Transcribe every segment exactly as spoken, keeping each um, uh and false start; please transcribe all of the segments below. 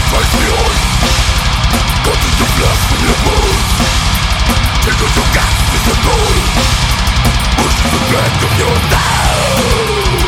tries beyond. Cutting the flesh from your bones. Taking your gas is the goal. Pushing the back of your down.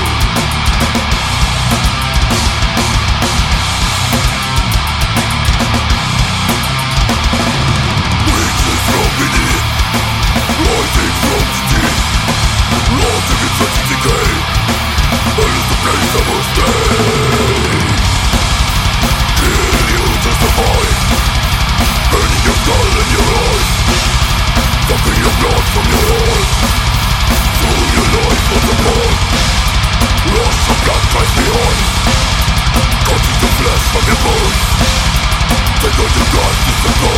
Reaches from beneath, rising from the deep, lodging in such decay. That is the place I must stay. Kill you to survive, burning your skull and your eyes, sucking your blood from your heart, so your life falls apart. Rush of blood tries behind, cutting the flesh from your bones. Take out your guns, it's the goal.